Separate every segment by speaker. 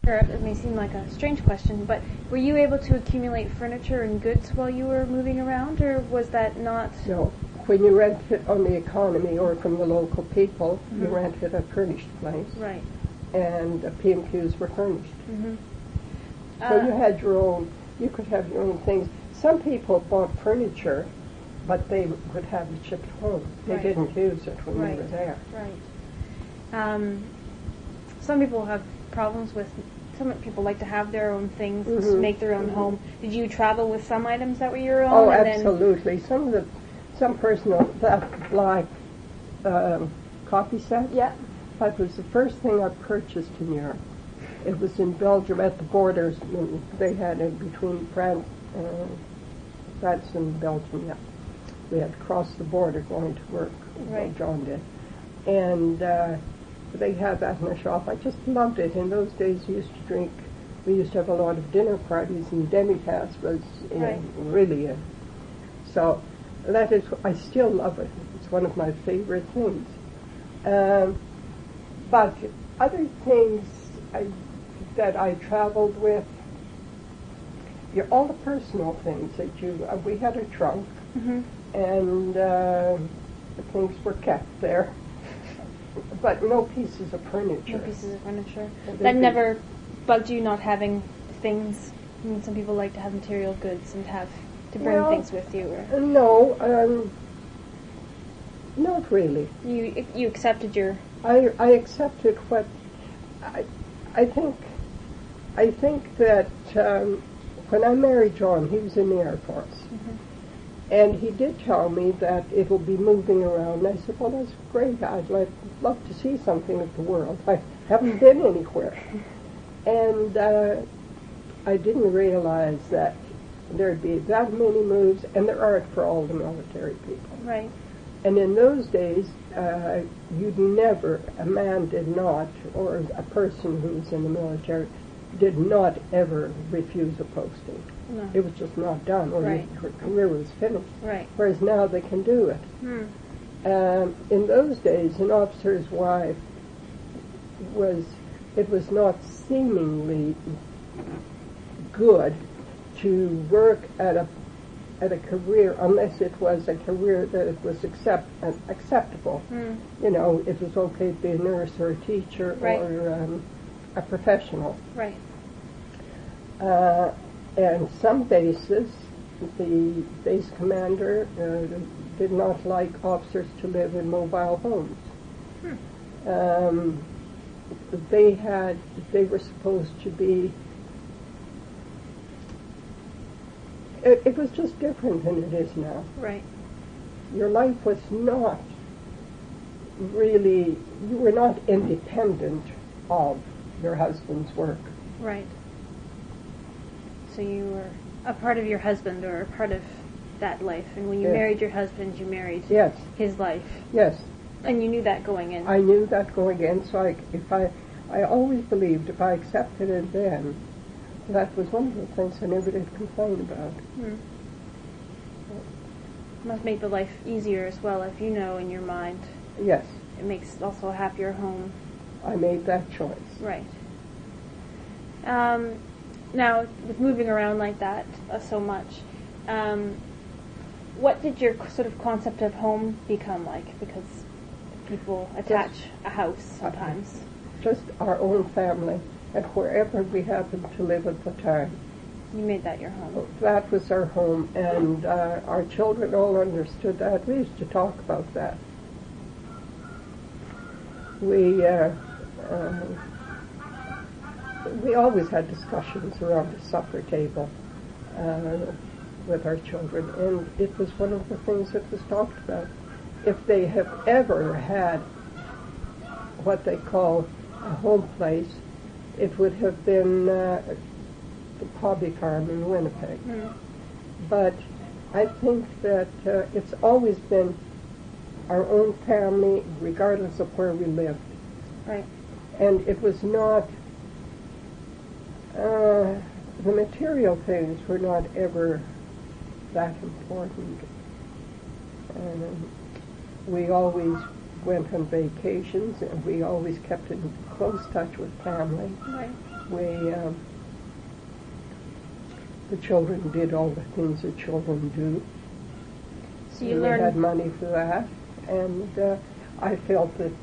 Speaker 1: It may seem like a strange question, but were you able to accumulate furniture and goods while you were moving around, or was that not?
Speaker 2: No. When you rent it on the economy or from the local people, you rented a furnished place.
Speaker 1: Right.
Speaker 2: And P&Qs were furnished. So you had your own, you could have your own things. Some people bought furniture, but they would have it shipped home. They didn't use it when they were there.
Speaker 1: Right. Some people have problems with, some people like to have their own things, make their own home. Did you travel with some items that were your own?
Speaker 2: Oh, absolutely. Some personal, that black coffee set.
Speaker 1: Yeah.
Speaker 2: That was the first thing I purchased in Europe. It was in Belgium at the borders. They had it between France and Belgium. Yeah, we had to cross the border going to work. Right. John did, and they had that in the shop. I just loved it. In those days, we used to have a lot of dinner parties, and demi-tasse was really it. So that is, I still love it. It's one of my favorite things. But other things that I traveled with, all the personal things that we had a trunk, and the things were kept there, but no pieces of furniture.
Speaker 1: No pieces of furniture. That never bugged you, not having things? I mean, some people like to have material goods and have to bring things with you. Or
Speaker 2: no, not really.
Speaker 1: You accepted your...
Speaker 2: I accepted what I think that when I married John, he was in the Air Force, and he did tell me that it will be moving around. And I said, well, that's great. I'd love to see something of the world. I haven't been anywhere, and I didn't realize that there'd be that many moves, and there aren't for all the military people.
Speaker 1: Right.
Speaker 2: And in those days, a man did not, or a person who was in the military, did not ever refuse a posting. No. It was just not done, or your career was finished. Right. Whereas now they can do it. In those days, an officer's wife it was not seemingly good to work at a career unless it was a career that it was acceptable. You know, it was okay to be a nurse or a teacher or a professional. Right. And some bases, the base commander did not like officers to live in mobile homes. They were supposed to be. It was just different than it is now. Right. Your life was not really, you were not independent of your husband's work.
Speaker 1: Right. So you were a part of your husband, or a part of that life. And when you married your husband, you married his life. Yes. And you knew that going in.
Speaker 2: I knew that going in, so I always believed if I accepted it then, that was one of the things I never did complain about.
Speaker 1: Must make the life easier as well, if you know in your mind.
Speaker 2: Yes.
Speaker 1: It makes also a happier home.
Speaker 2: I made that choice.
Speaker 1: Right. Now, with moving around like that so much, what did your sort of concept of home become like? Because people attach a house sometimes.
Speaker 2: Just our own family, and wherever we happened to live at the time.
Speaker 1: You made that your home.
Speaker 2: That was our home, and our children all understood that. We used to talk about that. We always had discussions around the supper table with our children, and it was one of the things that was talked about. If they have ever had what they call a home place, it would have been the Hobby Farm in Winnipeg. But I think that it's always been our own family, regardless of where we lived. Right. And it was not, the material things were not ever that important. We always went on vacations, and we always kept in close touch with family. Right. The children did all the things that children do.
Speaker 1: So you learned.
Speaker 2: We had money for that, and I felt that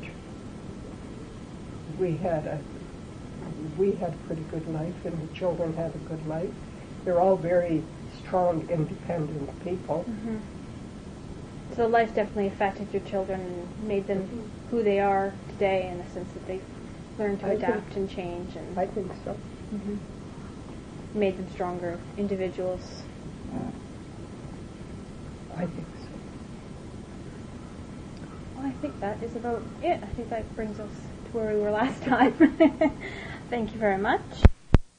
Speaker 2: we had a pretty good life, and the children had a good life. They're all very strong, independent people.
Speaker 1: Mm-hmm. So life definitely affected your children and made them who they are today, in the sense that they learned to adapt and change. And
Speaker 2: I think so.
Speaker 1: Mm-hmm. Made them stronger individuals.
Speaker 2: I think so.
Speaker 1: Well, I think that is about it. I think that brings us to where we were last time. Thank you very much.